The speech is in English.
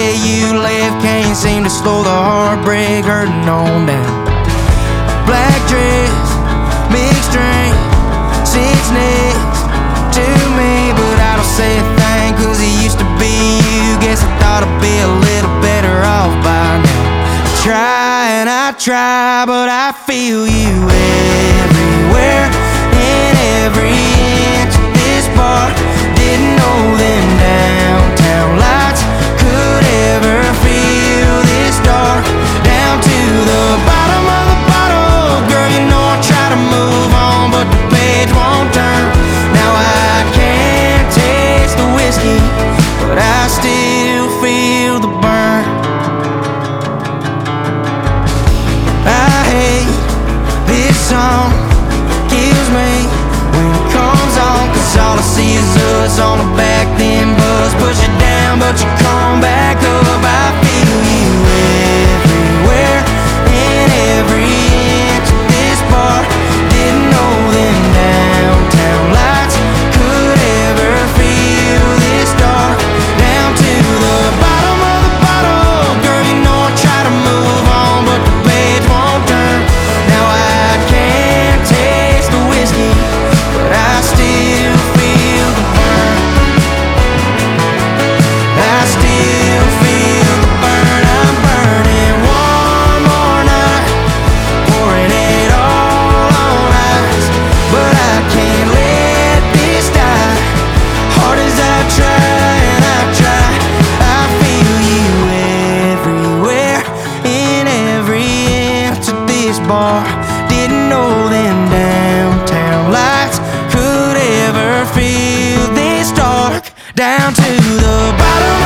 day you left can't seem to slow the heartbreak hurting on down. Black dress, mixed drink, sits next to me, but I don't say a thing, cause it used to be you. Guess I thought I'd be a little better off by now. I try, but I feel you everywhere, in every inch of this bar. Didn't know them downtown lights could ever feel this dark. Down to the bottom of the bottle, girl, you know I try to move on, but the page won't turn. Now I can't taste the whiskey, but I still feel the burn. This song kills me when it comes on, cause all I see is us on the back, then buzz. Push it down, but you come back up. I feel you everywhere, in every inch of this bar. Didn't know them downtown lights could ever feel this dark. Down to the bottom of the bottle, girl, you know I try to move on, but the page won't turn. Now I can't taste the whiskey, but I still feel the burn. I still feel the burn. I'm burning one more night, pouring it all on ice, but I can't let this die. Hard as I try and I try, I feel you everywhere, in every inch of this bar. Didn't know them downtown lights could ever feel this dark. Down to the bottom